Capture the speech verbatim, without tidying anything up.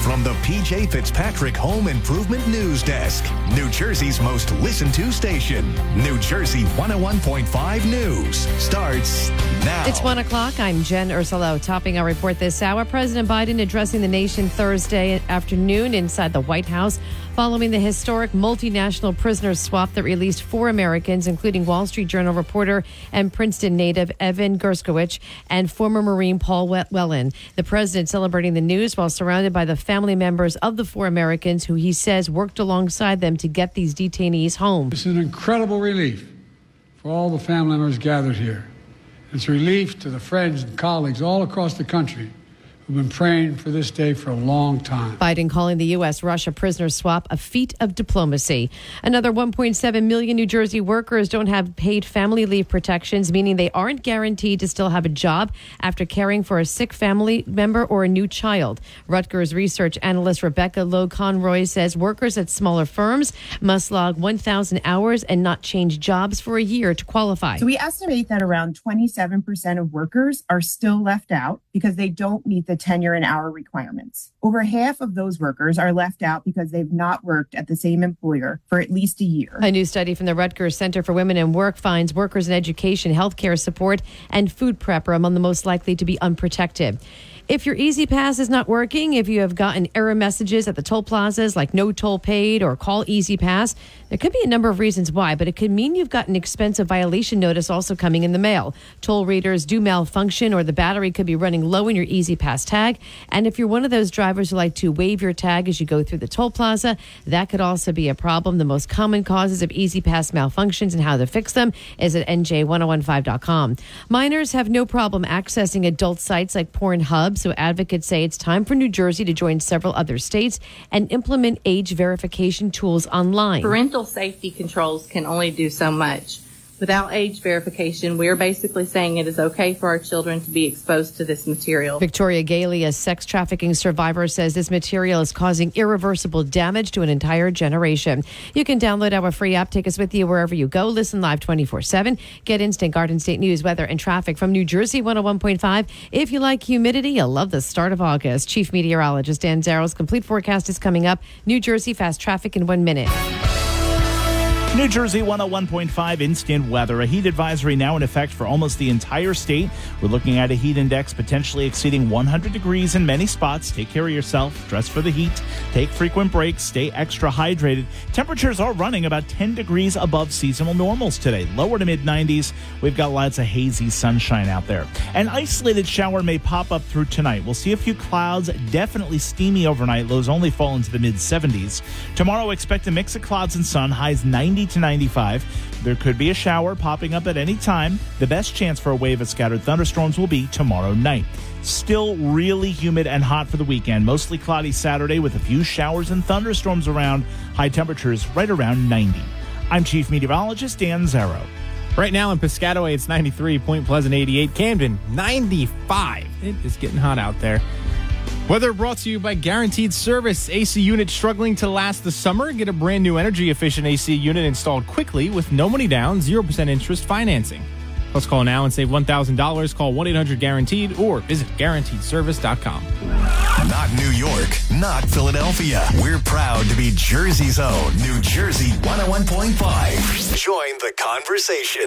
from the P J Fitzpatrick Home Improvement News Desk, New Jersey's most listened to station. New Jersey one oh one point five News starts now. It's one o'clock. I'm Jen Ursulo. Topping our report this hour, President Biden addressing the nation Thursday afternoon inside the White House following the historic multinational prisoner swap that released four Americans, including Wall Street Journal reporter and Princeton native Evan Gershkovich and former Marine Paul Whelan. The president celebrating the news while surrounded by the family members of the four Americans who he says worked alongside them to get these detainees home. It's an incredible relief for all the family members gathered here. It's a relief to the friends and colleagues all across the country who've been praying for this day for a long time. Biden calling the U S Russia prisoner swap a feat of diplomacy. Another one point seven million New Jersey workers don't have paid family leave protections, meaning they aren't guaranteed to still have a job after caring for a sick family member or a new child. Rutgers research analyst Rebecca Lowe Conroy says workers at smaller firms must log one thousand hours and not change jobs for a year to qualify. So we estimate that around twenty-seven percent of workers are still left out because they don't meet the tenure and hour requirements. Over half of those workers are left out because they've not worked at the same employer for at least a year. A new study from the Rutgers Center for Women in Work finds workers in education, healthcare support, and food prep are among the most likely to be unprotected. If your Easy Pass is not working, if you have gotten error messages at the toll plazas like no toll paid or call Easy Pass, there could be a number of reasons why, but it could mean you've got an expensive violation notice also coming in the mail. Toll readers do malfunction or the battery could be running low in your Easy Pass tag. And if you're one of those drivers who like to wave your tag as you go through the toll plaza, that could also be a problem. The most common causes of Easy Pass malfunctions and how to fix them is at N J ten fifteen dot com. Minors have no problem accessing adult sites like Pornhub. So advocates say it's time for New Jersey to join several other states and implement age verification tools online. Parental safety controls can only do so much. Without age verification, we're basically saying it is okay for our children to be exposed to this material. Victoria Gailey, a sex trafficking survivor, says this material is causing irreversible damage to an entire generation. You can download our free app. Take us with you wherever you go. Listen live twenty-four seven. Get instant Garden State news, weather, and traffic from New Jersey one oh one point five. If you like humidity, you'll love the start of August. Chief Meteorologist Dan Zarrow's complete forecast is coming up. New Jersey fast traffic in one minute. New Jersey one oh one point five instant weather. A heat advisory now in effect for almost the entire state. We're looking at a heat index potentially exceeding one hundred degrees in many spots. Take care of yourself. Dress for the heat. Take frequent breaks. Stay extra hydrated. Temperatures are running about ten degrees above seasonal normals today. Lower to mid nineties. We've got lots of hazy sunshine out there. An isolated shower may pop up through tonight. We'll see a few clouds. Definitely steamy overnight. Lows only fall into the mid seventies. Tomorrow, expect a mix of clouds and sun. Highs ninety to ninety-five. There could be a shower popping up at any time. The best chance for a wave of scattered thunderstorms will be tomorrow night. Still really humid and hot for the weekend. Mostly cloudy Saturday with a few showers and thunderstorms around. High temperatures right around ninety. I'm Chief Meteorologist Dan Zarrow. Right now in Piscataway, it's ninety-three, Point Pleasant eighty-eight, Camden ninety-five. It is getting hot out there. Weather brought to you by Guaranteed Service. A C unit struggling to last the summer? Get a brand new energy efficient A C unit installed quickly with no money down, zero percent interest financing. Let's call now and save one thousand dollars. Call one eight hundred guaranteed or visit guaranteed service dot com. Not New York, not Philadelphia. We're proud to be Jersey's own New Jersey one oh one point five. Join the conversation.